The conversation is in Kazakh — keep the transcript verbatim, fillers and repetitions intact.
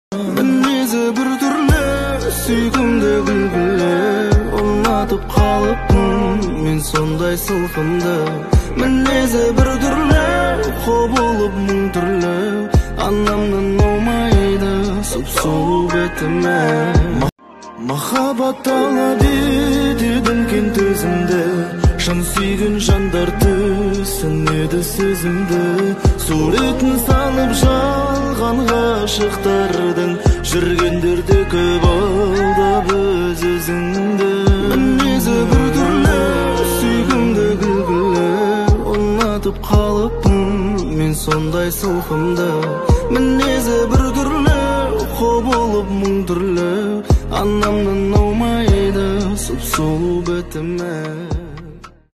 Мінезі бір түрлі, сүйкімді күлкілі, ұнатып қалыппын мен сондай сылқымды. Мінезі бір түрлі, құбылып мың түрлі, анамнан аумайды сұп-сұлу бетіме. Махаббат талап етеді кен төзімді, шын сүйген жандар түсінеді сөзімді. Суретін салып жалған ғашықтардың, жүргендерде көп алдап өз өзіңді. Мінезі бір түрлі, сүйкімді күлкілі, ұнатып қалыппын мен сондай сылқымды. Мінезі бір түрлі, құбылып мың түрлі, анамнан аумайды сұп-сұлу бетіме.